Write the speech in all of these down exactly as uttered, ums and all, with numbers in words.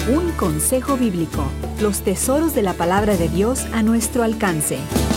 Un consejo bíblico. Los tesoros de la palabra de Dios a nuestro alcance.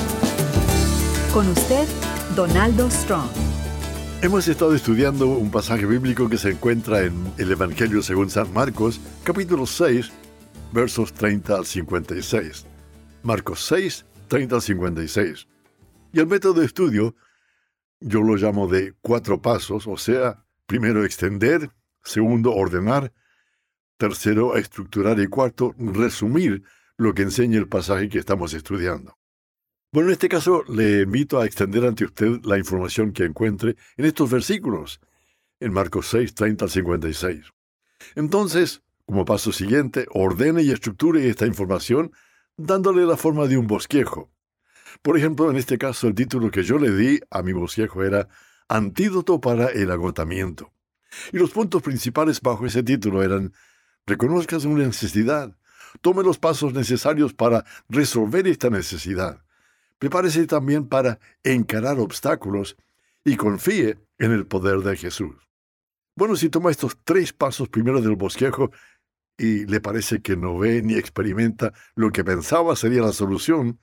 Con usted, Donaldo Strong. Hemos estado estudiando un pasaje bíblico que se encuentra en el Evangelio según San Marcos, capítulo seis, versos treinta al cincuenta y seis. Marcos seis, treinta al cincuenta y seis. Y el método de estudio, yo lo llamo de cuatro pasos, o sea, primero extender, segundo ordenar, tercero estructurar y cuarto resumir lo que enseña el pasaje que estamos estudiando. Bueno, en este caso le invito a extender ante usted la información que encuentre en estos versículos, en Marcos seis, treinta al cincuenta y seis. Entonces, como paso siguiente, ordene y estructure esta información dándole la forma de un bosquejo. Por ejemplo, en este caso, el título que yo le di a mi bosquejo era Antídoto para el agotamiento. Y los puntos principales bajo ese título eran: reconozca una necesidad, tome los pasos necesarios para resolver esta necesidad, prepárese también para encarar obstáculos y confíe en el poder de Jesús. Bueno, si toma estos tres pasos primero del bosquejo y le parece que no ve ni experimenta lo que pensaba sería la solución,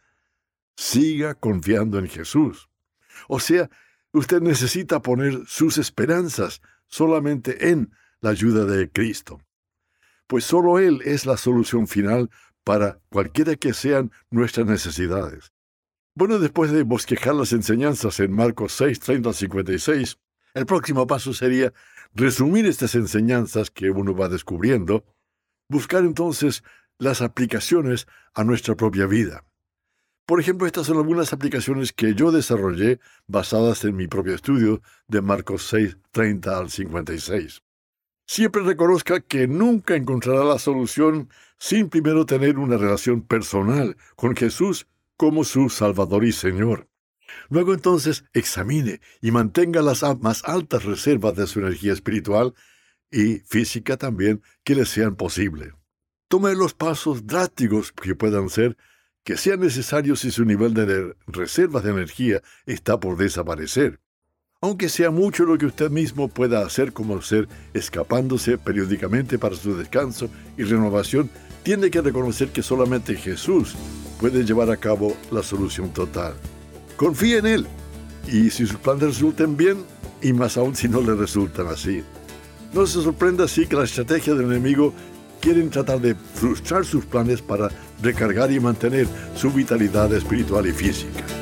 siga confiando en Jesús. O sea, usted necesita poner sus esperanzas solamente en la ayuda de Cristo, pues solo Él es la solución final para cualquiera que sean nuestras necesidades. Bueno, después de bosquejar las enseñanzas en Marcos seis, treinta al cincuenta y seis, el próximo paso sería resumir estas enseñanzas que uno va descubriendo, buscar entonces las aplicaciones a nuestra propia vida. Por ejemplo, estas son algunas aplicaciones que yo desarrollé basadas en mi propio estudio de Marcos seis, treinta al cincuenta y seis. Siempre reconozca que nunca encontrará la solución sin primero tener una relación personal con Jesús como su Salvador y Señor. Luego entonces examine y mantenga las más altas reservas de su energía espiritual y física también que le sean posibles. Tome los pasos drásticos que puedan ser, que sean necesarios si su nivel de reservas de energía está por desaparecer. Aunque sea mucho lo que usted mismo pueda hacer, como ser escapándose periódicamente para su descanso y renovación, tiene que reconocer que solamente Jesús puede llevar a cabo la solución total. Confíe en Él, y si sus planes resulten bien, y más aún si no le resultan así. No se sorprenda así que la estrategia del enemigo quieren tratar de frustrar sus planes para recargar y mantener su vitalidad espiritual y física.